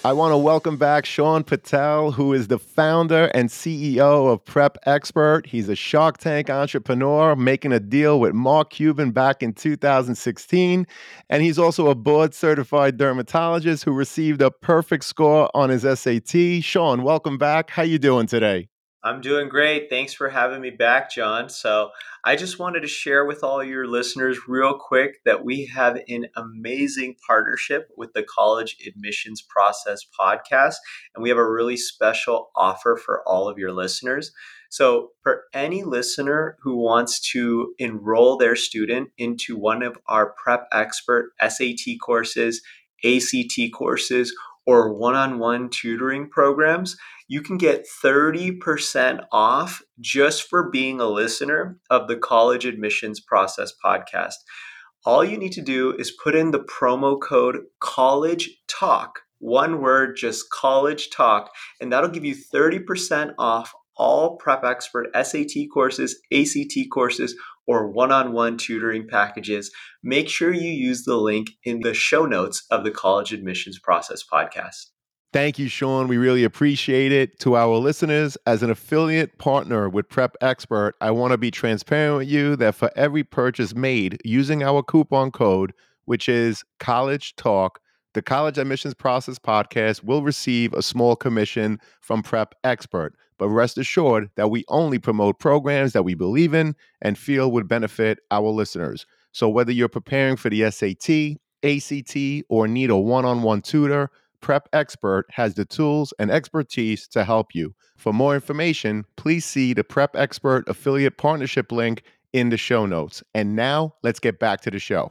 I want to welcome back Sean Patel, who is the founder and CEO of Prep Expert. He's a Shark Tank entrepreneur making a deal with Mark Cuban back in 2016. And he's also a board certified dermatologist who received a perfect score on his SAT. Sean, welcome back. How you doing today? I'm doing great. Thanks for having me back, John. So, I just wanted to share with all your listeners real quick that we have an amazing partnership with the College Admissions Process podcast, and we have a really special offer for all of your listeners. So, for any listener who wants to enroll their student into one of our Prep Expert SAT courses, ACT courses, or one on one tutoring programs, you can get 30% off just for being a listener of the College Admissions Process podcast. All you need to do is put in the promo code College Talk, one word, just College Talk, and that'll give you 30% off all Prep Expert SAT courses, ACT courses, or one-on-one tutoring packages. Make sure you use the link in the show notes of the College Admissions Process podcast. Thank you, Sean. We really appreciate it. To our listeners, as an affiliate partner with Prep Expert, I want to be transparent with you that for every purchase made using our coupon code, which is College Talk, the College Admissions Process podcast will receive a small commission from Prep Expert. But rest assured that we only promote programs that we believe in and feel would benefit our listeners. So whether you're preparing for the SAT, ACT, or need a one-on-one tutor, Prep Expert has the tools and expertise to help you. For more information, please see the Prep Expert affiliate partnership link in the show notes. And now, let's get back to the show.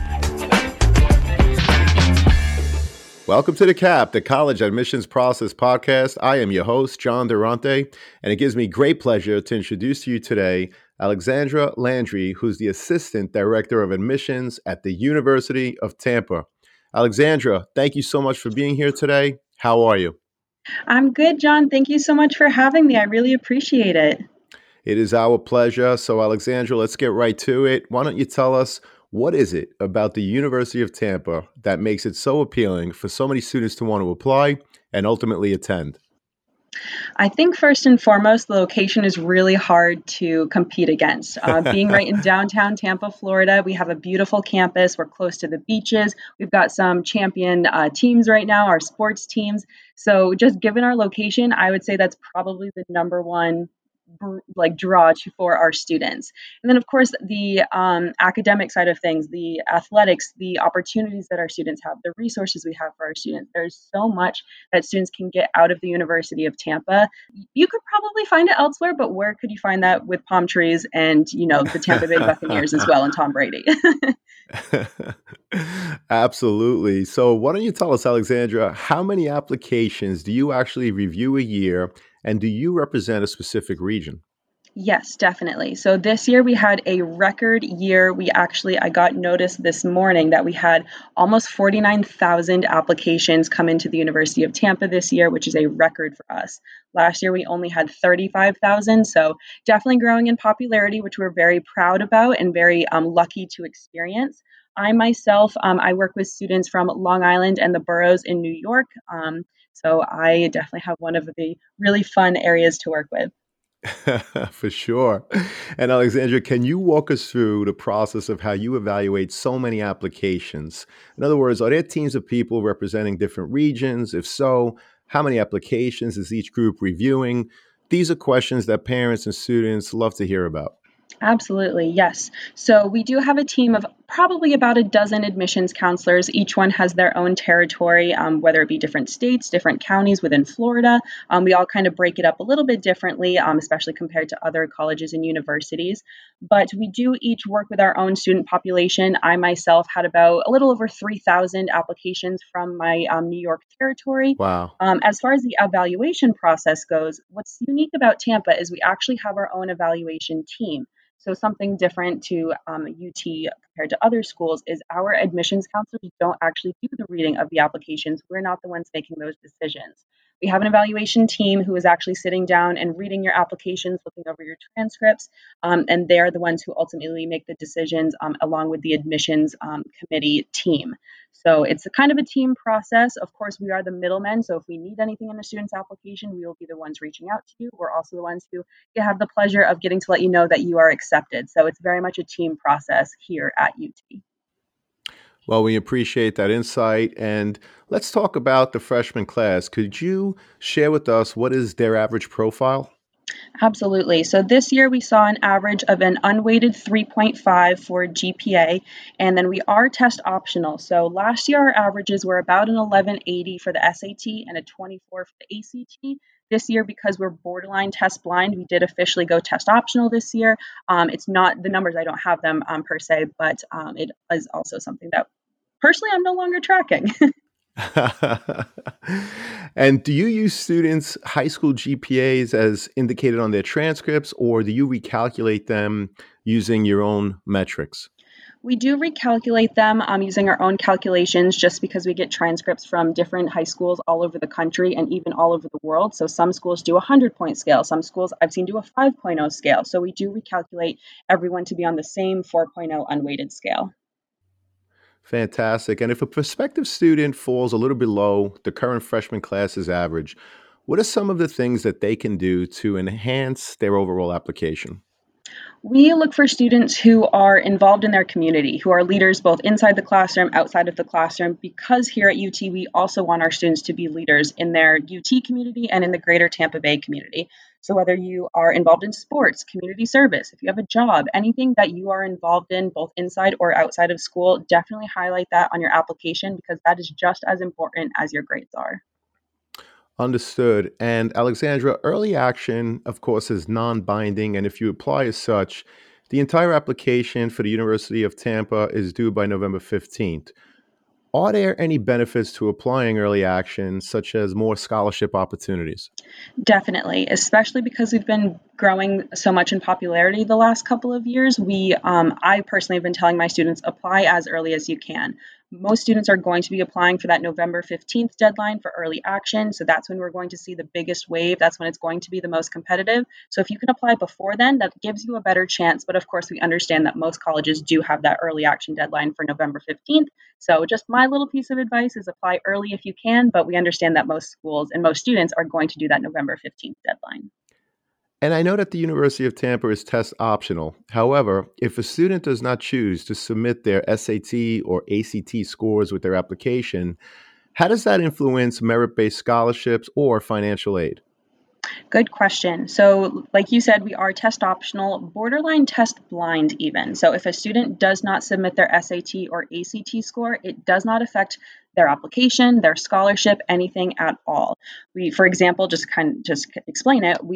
Welcome to The CAP, the College Admissions Process podcast. I am your host, John Durante, and it gives me great pleasure to introduce to you today Alexandra Landry, who's the Assistant Director of Admissions at the University of Tampa. Alexandra, thank you so much for being here today. How are you? I'm good, John. Thank you so much for having me. I really appreciate it. It is our pleasure. So, Alexandra, let's get right to it. Why don't you tell us, what is it about the University of Tampa that makes it so appealing for so many students to want to apply and ultimately attend? I think first and foremost, the location is really hard to compete against. Being right in downtown Tampa, Florida, we have a beautiful campus. We're close to the beaches. We've got some champion teams right now, our sports teams. So just given our location, I would say that's probably the number one draw for our students. And then of course the academic side of things, the athletics, the opportunities that our students have, the resources we have for our students. There's so much that students can get out of the University of Tampa. You could probably find it elsewhere, but where could you find that with palm trees and the Tampa Bay Buccaneers as well and Tom Brady? Absolutely. So why don't you tell us, Alexandra, how many applications do you actually review a year, and do you represent a specific region? Yes, definitely. So this year we had a record year. I got notice this morning that we had almost 49,000 applications come into the University of Tampa this year, which is a record for us. Last year we only had 35,000. So definitely growing in popularity, which we're very proud about and very lucky to experience. I myself, I work with students from Long Island and the boroughs in New York. So I definitely have one of the really fun areas to work with. For sure. And Alexandra, can you walk us through the process of how you evaluate so many applications? In other words, are there teams of people representing different regions? If so, how many applications is each group reviewing? These are questions that parents and students love to hear about. Absolutely, yes. So we do have a team of probably about a dozen admissions counselors. Each one has their own territory, whether it be different states, different counties within Florida. We all kind of break it up a little bit differently, especially compared to other colleges and universities. But we do each work with our own student population. I myself had about a little over 3,000 applications from my New York territory. Wow. As far as the evaluation process goes, what's unique about Tampa is we actually have our own evaluation team. So something different to UT compared to other schools is our admissions counselors don't actually do the reading of the applications. We're not the ones making those decisions. We have an evaluation team who is actually sitting down and reading your applications, looking over your transcripts, and they're the ones who ultimately make the decisions along with the admissions committee team. So it's a kind of a team process. Of course, we are the middlemen. So if we need anything in a student's application, we will be the ones reaching out to you. We're also the ones who have the pleasure of getting to let you know that you are accepted. So it's very much a team process here at UT. Well, we appreciate that insight. And let's talk about the freshman class. Could you share with us what is their average profile? Absolutely. So this year we saw an average of an unweighted 3.5 for GPA, and then we are test optional. So last year our averages were about an 1180 for the SAT and a 24 for the ACT. This year, because we're borderline test blind, we did officially go test optional this year. It's not the numbers, I don't have them per se, but it is also something that personally I'm no longer tracking. And do you use students' high school GPAs as indicated on their transcripts, or do you recalculate them using your own metrics? We do recalculate them using our own calculations just because we get transcripts from different high schools all over the country and even all over the world. So some schools do a 100-point scale. Some schools I've seen do a 5.0 scale. So we do recalculate everyone to be on the same 4.0 unweighted scale. Fantastic. And if a prospective student falls a little below the current freshman class's average, what are some of the things that they can do to enhance their overall application? We look for students who are involved in their community, who are leaders both inside the classroom, outside of the classroom, because here at UT, we also want our students to be leaders in their UT community and in the greater Tampa Bay community. So, whether you are involved in sports, community service, if you have a job, anything that you are involved in, both inside or outside of school, definitely highlight that on your application because that is just as important as your grades are. Understood. And Alexandra, early action, of course, is non binding. And if you apply as such, the entire application for the University of Tampa is due by November 15th. Are there any benefits to applying early action, such as more scholarship opportunities? Definitely, especially because we've been growing so much in popularity the last couple of years. I personally have been telling my students apply as early as you can. Most students are going to be applying for that November 15th deadline for early action. So that's when we're going to see the biggest wave. That's when it's going to be the most competitive. So if you can apply before then, that gives you a better chance. But of course, we understand that most colleges do have that early action deadline for November 15th. So just my little piece of advice is apply early if you can, but we understand that most schools and most students are going to do that November 15th deadline. And I know that the University of Tampa is test optional. However, if a student does not choose to submit their SAT or ACT scores with their application, how does that influence merit based scholarships or financial aid? Good question. So, like you said, we are test optional, borderline test blind, even. So, if a student does not submit their SAT or ACT score, it does not affect their application, their scholarship, anything at all. For example, just explain it.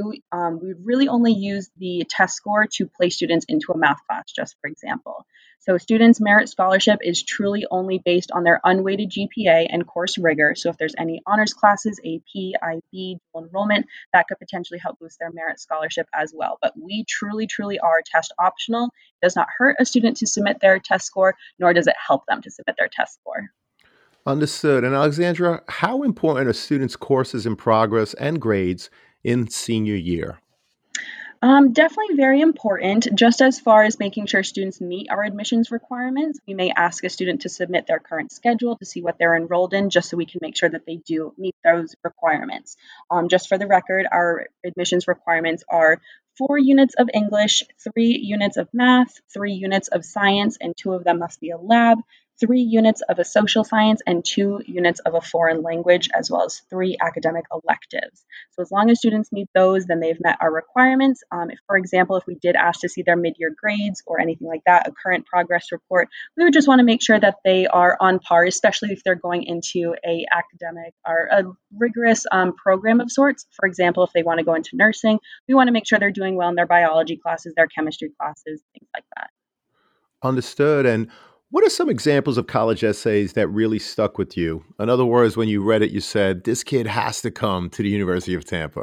We really only use the test score to place students into a math class, just for example. So, students' merit scholarship is truly only based on their unweighted GPA and course rigor. So, if there's any honors classes, AP, IB, dual enrollment, that could potentially help boost their merit scholarship as well. But we truly, truly are test optional. It does not hurt a student to submit their test score, nor does it help them to submit their test score. Understood. And Alexandra, how important are students' courses in progress and grades in senior year? Definitely very important. Just as far as making sure students meet our admissions requirements, we may ask a student to submit their current schedule to see what they're enrolled in, just so we can make sure that they do meet those requirements. Just for the record, our admissions requirements are 4 units of English, 3 units of math, 3 units of science, and two of them must be a lab. 3 units of a social science and 2 units of a foreign language, as well as 3 academic electives. So as long as students meet those, then they've met our requirements. If, for example, if we did ask to see their mid-year grades or anything like that, a current progress report, we would just want to make sure that they are on par, especially if they're going into a academic or a rigorous program of sorts. For example, if they want to go into nursing, we want to make sure they're doing well in their biology classes, their chemistry classes, things like that. Understood. And what are some examples of college essays that really stuck with you? In other words, when you read it, you said, this kid has to come to the University of Tampa.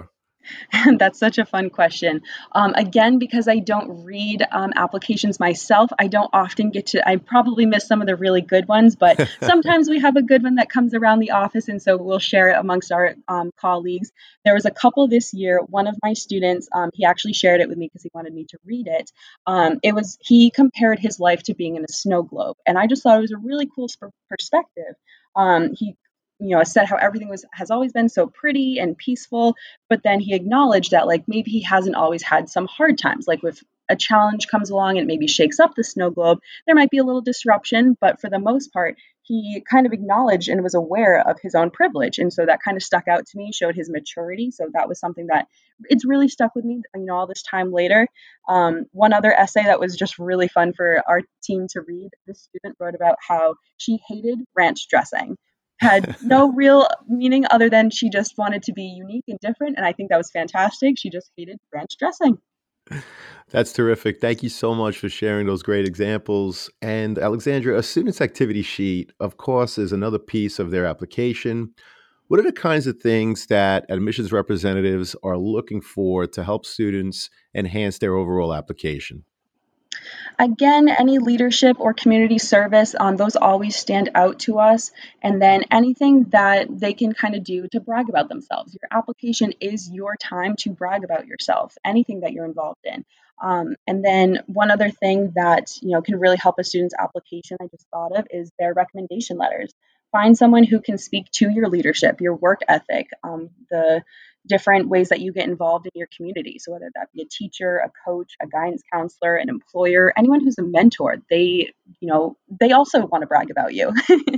That's such a fun question. Again, because I don't read applications myself, I don't often get to, I probably miss some of the really good ones, but sometimes we have a good one that comes around the office, and so we'll share it amongst our colleagues. There was a couple this year. One of my students, he actually shared it with me because he wanted me to read it. He compared his life to being in a snow globe, and I just thought it was a really cool perspective. He said how everything has always been so pretty and peaceful, but then he acknowledged that like maybe he hasn't always had some hard times. Like if a challenge comes along and maybe shakes up the snow globe, there might be a little disruption, but for the most part, he kind of acknowledged and was aware of his own privilege. And so that kind of stuck out to me, showed his maturity. So that was something that it's really stuck with me, all this time later. One other essay that was just really fun for our team to read, this student wrote about how she hated ranch dressing, had no real meaning other than she just wanted to be unique and different. And I think that was fantastic. She just hated ranch dressing. That's terrific. Thank you so much for sharing those great examples. And Alexandra, a student's activity sheet, of course, is another piece of their application. What are the kinds of things that admissions representatives are looking for to help students enhance their overall application? Again, any leadership or community service, those always stand out to us. And then anything that they can kind of do to brag about themselves. Your application is your time to brag about yourself, anything that you're involved in. And then one other thing that can really help a student's application, I just thought of, is their recommendation letters. Find someone who can speak to your leadership, your work ethic, the different ways that you get involved in your community. So whether that be a teacher, a coach, a guidance counselor, an employer, anyone who's a mentor, they also want to brag about you.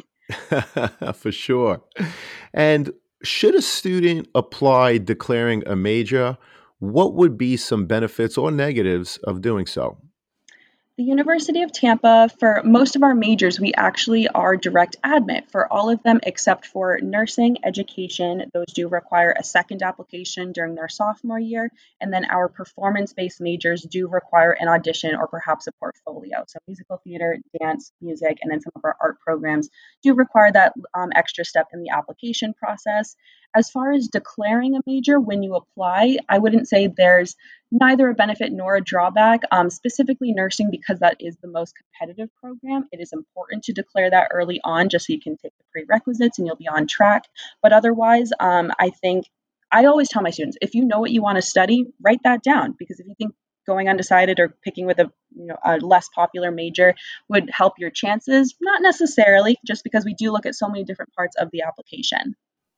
For sure. And should a student apply declaring a major? What would be some benefits or negatives of doing so? The University of Tampa, for most of our majors, we actually are direct admit for all of them except for nursing, education. Those do require a second application during their sophomore year. And then our performance based majors do require an audition or perhaps a portfolio. So, musical theater, dance, music, and then some of our art programs do require that extra step in the application process. As far as declaring a major when you apply, I wouldn't say there's neither a benefit nor a drawback. Specifically, nursing, because that is the most competitive program, it is important to declare that early on just so you can take the prerequisites and you'll be on track. But otherwise, I think I always tell my students, if you know what you want to study, write that down, because if you think going undecided or picking with a less popular major would help your chances, not necessarily, just because we do look at so many different parts of the application.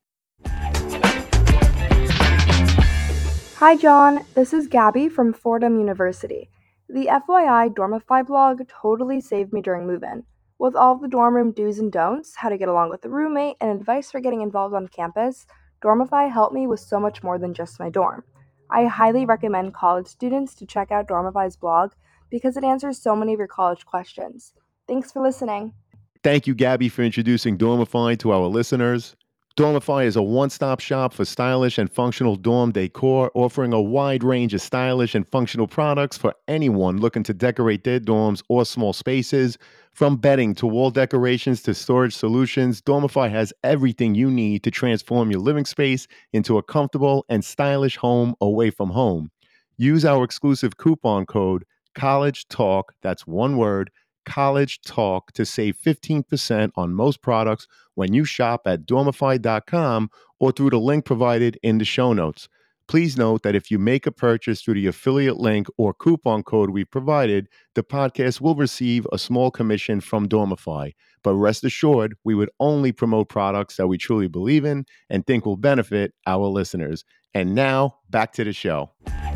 Hi John, this is Gabby from Fordham University. The FYI Dormify blog totally saved me during move-in. With all of the dorm room do's and don'ts, how to get along with a roommate, and advice for getting involved on campus, Dormify helped me with so much more than just my dorm. I highly recommend college students to check out Dormify's blog because it answers so many of your college questions. Thanks for listening. Thank you, Gabby, for introducing Dormify to our listeners. Dormify is a one-stop shop for stylish and functional dorm decor, offering a wide range of stylish and functional products for anyone looking to decorate their dorms or small spaces. From bedding to wall decorations to storage solutions, Dormify has everything you need to transform your living space into a comfortable and stylish home away from home. Use our exclusive coupon code College Talk, that's one word, College Talk, to save 15% on most products when you shop at dormify.com or through the link provided in the show notes. Please note that if you make a purchase through the affiliate link or coupon code we provided, the podcast will receive a small commission from Dormify. But rest assured, we would only promote products that we truly believe in and think will benefit our listeners. And now, back to the show.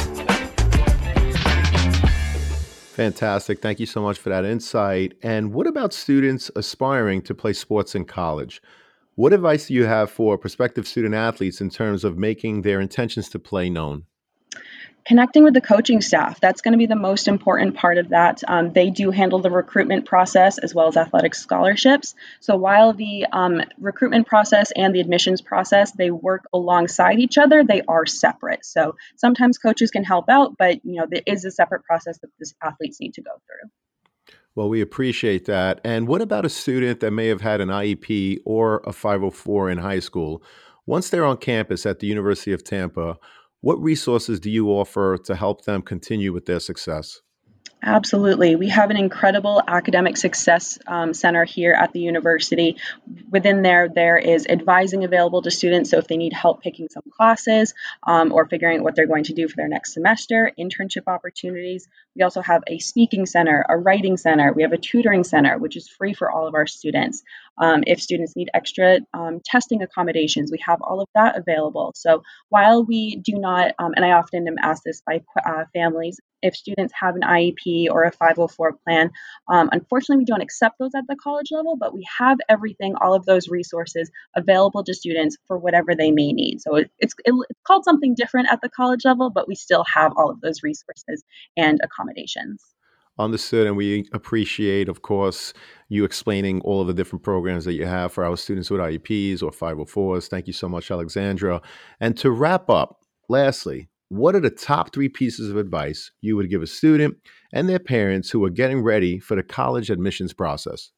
Fantastic. Thank you so much for that insight. And what about students aspiring to play sports in college? What advice do you have for prospective student athletes in terms of making their intentions to play known? Connecting with the coaching staff, that's going to be the most important part of that. They do handle the recruitment process as well as athletic scholarships. So while the recruitment process and the admissions process, they work alongside each other, they are separate. So sometimes coaches can help out, but there is a separate process that these athletes need to go through. Well, we appreciate that. And what about a student that may have had an IEP or a 504 in high school? Once they're on campus at the University of Tampa, What resources do you offer to help them continue with their success? Absolutely. We have an incredible academic success center here at the university. Within there is advising available to students. So if they need help picking some classes or figuring out what they're going to do for their next semester, internship opportunities. We also have a speaking center, a writing center. We have a tutoring center, which is free for all of our students. If students need extra testing accommodations, we have all of that available. So while we do not, and I often am asked this by families, if students have an IEP or a 504 plan, unfortunately, we don't accept those at the college level, but we have everything, all of those resources available to students for whatever they may need. So it's called something different at the college level, but we still have all of those resources and accommodations. Understood. And we appreciate, of course, you explaining all of the different programs that you have for our students with IEPs or 504s. Thank you so much, Alexandra. And to wrap up, lastly, what are the top 3 pieces of advice you would give a student and their parents who are getting ready for the college admissions process?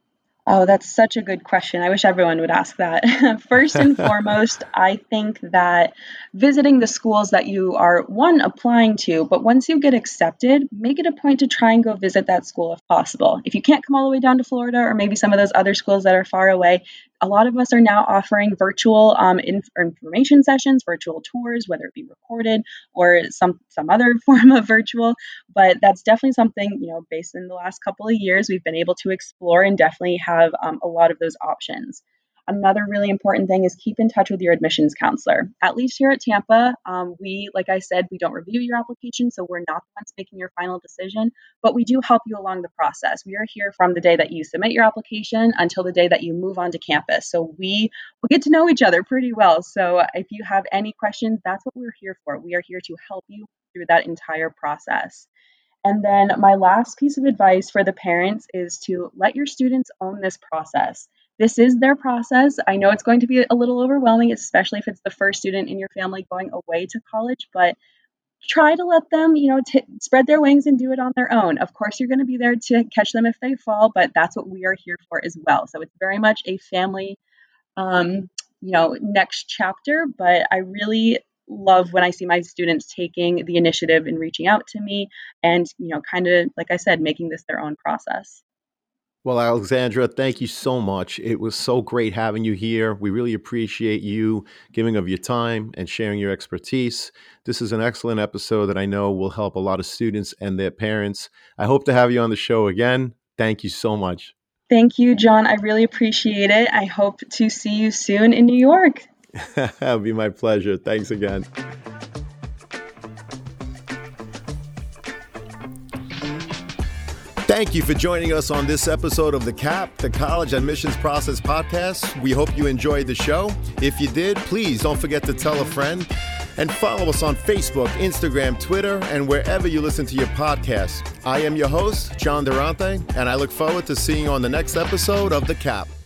Oh, that's such a good question. I wish everyone would ask that. First and foremost, I think that visiting the schools that you are, one, applying to, but once you get accepted, make it a point to try and go visit that school if possible. If you can't come all the way down to Florida or maybe some of those other schools that are far away, a lot of us are now offering virtual information sessions, virtual tours, whether it be recorded or some other form of virtual. But that's definitely something, based in the last couple of years, we've been able to explore and definitely have a lot of those options. Another really important thing is keep in touch with your admissions counselor. At least here at Tampa, like I said, we don't review your application, so we're not the ones making your final decision, but we do help you along the process. We are here from the day that you submit your application until the day that you move onto campus. So we will get to know each other pretty well. So if you have any questions, that's what we're here for. We are here to help you through that entire process. And then my last piece of advice for the parents is to let your students own this process. This is their process. I know it's going to be a little overwhelming, especially if it's the first student in your family going away to college, but try to let them, spread their wings and do it on their own. Of course, you're going to be there to catch them if they fall, but that's what we are here for as well. So it's very much a family, next chapter, but I really love when I see my students taking the initiative and reaching out to me and, kind of, like I said, making this their own process. Well, Alexandra, thank you so much. It was so great having you here. We really appreciate you giving of your time and sharing your expertise. This is an excellent episode that I know will help a lot of students and their parents. I hope to have you on the show again. Thank you so much. Thank you, John. I really appreciate it. I hope to see you soon in New York. It'll be my pleasure. Thanks again. Thank you for joining us on this episode of The CAP, the College Admissions Process Podcast. We hope you enjoyed the show. If you did, please don't forget to tell a friend and follow us on Facebook, Instagram, Twitter, and wherever you listen to your podcast. I am your host, John Durante, and I look forward to seeing you on the next episode of The CAP.